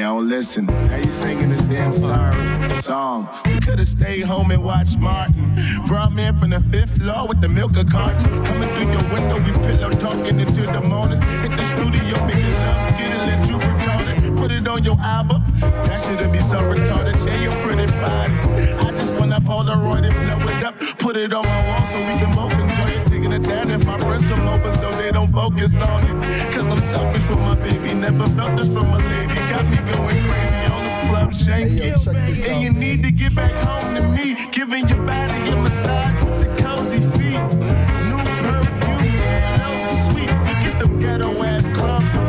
don't listen. Now you singing this damn sorry song. We could've stayed home and watched Martin. Brought me in from the 5th floor with the milk carton. Coming through your window, we pillow talking into the morning. Hit the studio, making love, skin and let you record it. Put it on your album. That should've be so retarded. Share your pretty body. I just wanna Polaroid and blow it up. Put it on my wall so we can both enjoy it. Taking it down if my friends come over so they don't focus on it. Cause I'm selfish with my baby. Never felt this from a lady. Got me going crazy on the club shaking. And you need to get back home to me. Giving your body a massage with the cozy feet. New perfume, yeah, sweet. You get them ghetto ass clubs.